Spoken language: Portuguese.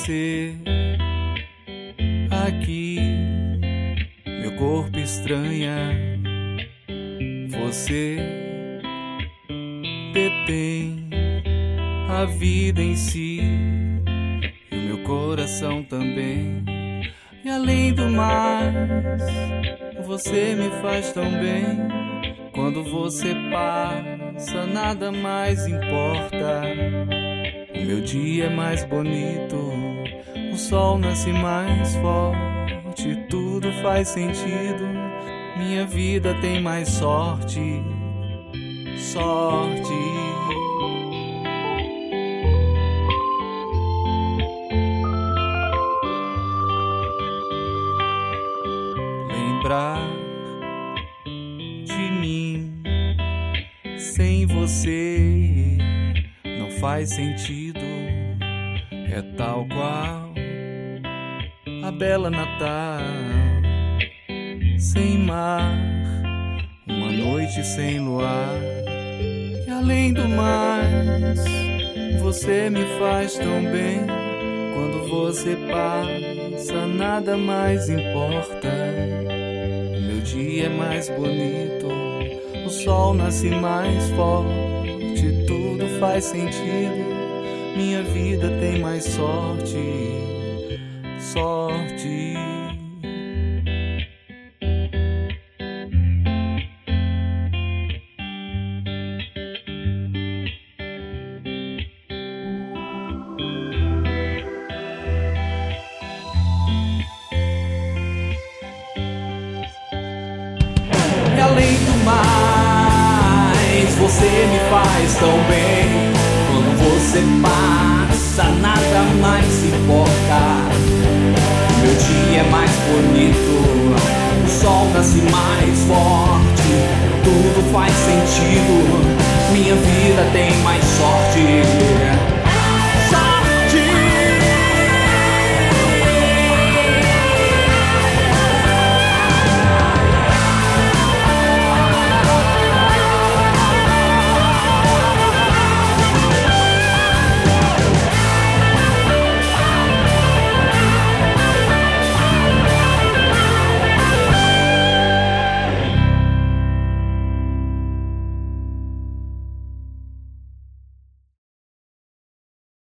você aqui, meu corpo estranha. Você detém a vida em si e o meu coração também. E além do mais, você me faz tão bem. Quando você passa, nada mais importa. O meu dia é mais bonito, o sol nasce mais forte, tudo faz sentido. Minha vida tem mais sorte, sorte. Lembrar de mim sem você não faz sentido. É tal qual a bela Natal sem mar, uma noite sem luar. E além do mais, você me faz tão bem. Quando você passa, nada mais importa. O meu dia é mais bonito, o sol nasce mais forte, tudo faz sentido. Minha vida tem mais sorte, sorte. E além do mais, você me faz tão bem. Quando você passa, nada mais importa. Meu dia é mais bonito, o sol nasce mais forte, tudo faz sentido. Minha vida tem mais sorte.